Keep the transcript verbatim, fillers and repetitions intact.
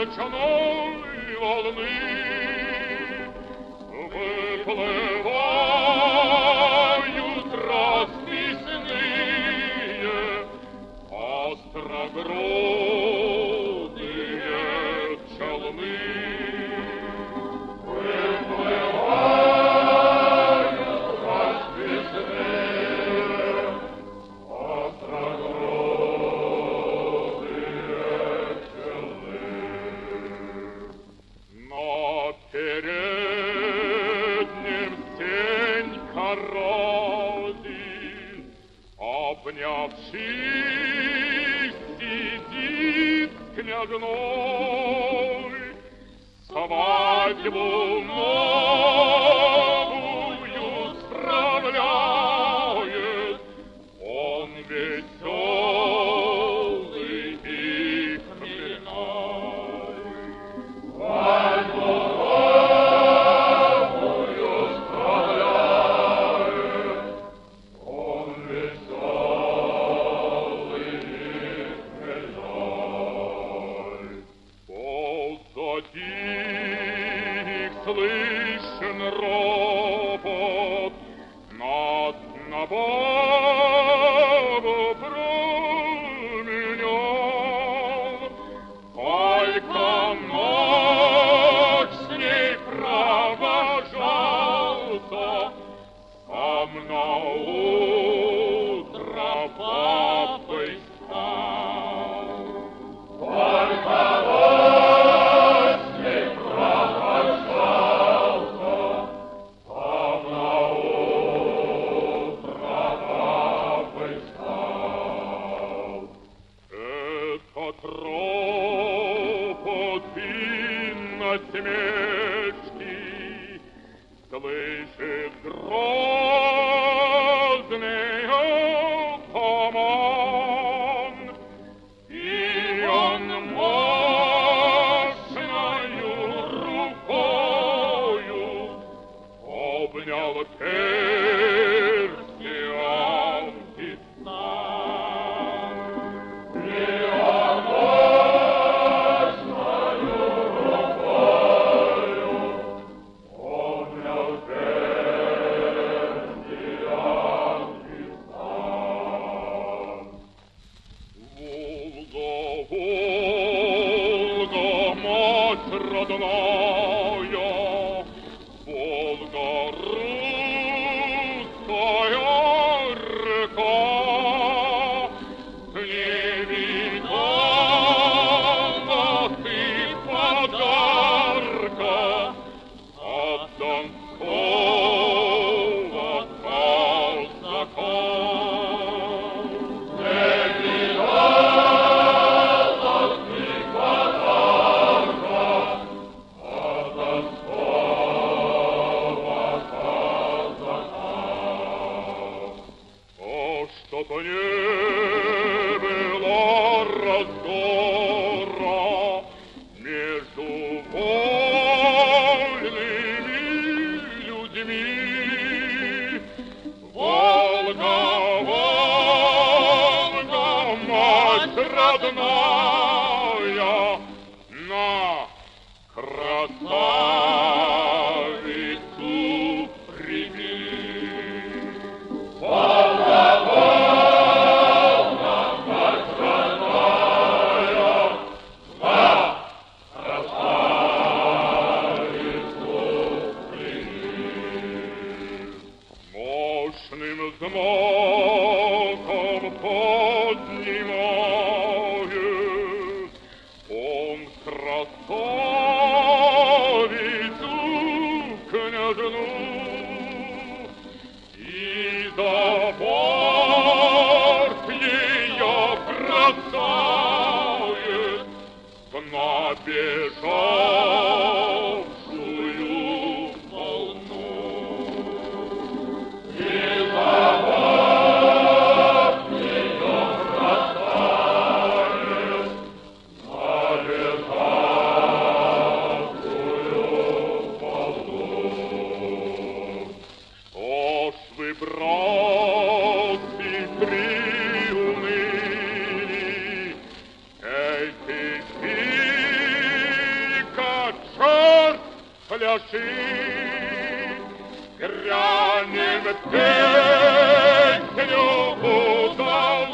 речной волны выплывают расписные острогрудые челны. Обнявшись, сидит княжной, свадьбу новую справляет, он веселый и хмельной. Свадьбу новую справляет, он веселый. Позади слышен ропот над набаву променем. Только ночь с ней провожался, сам на утро папой стал. Только ночь с ней провожался, сам на утро папой стал. Этот ропот винно-смечки слышит грозный атаман, и он мощною рукою обнял перстнем писца. И он мощною рукою обнял перстнем писца. Волга, Волга, мать родная, Волга, русская река, не видала ты подарка от донского казака. Не видала ты подарка от донского казака. А что-то не было раздора между вольными людьми. Волга, Волга, мать родная, на красавицу прими. Волга, Волга, мать родная, на красавицу прими. Мощным знаком поднимает он красавицу княжну, и за борт ее бросает в набежавшую волну. И за борт ее бросает в набежавшую волну. Что ж вы, братцы, приуныли, эти пляши, грянем песню удал.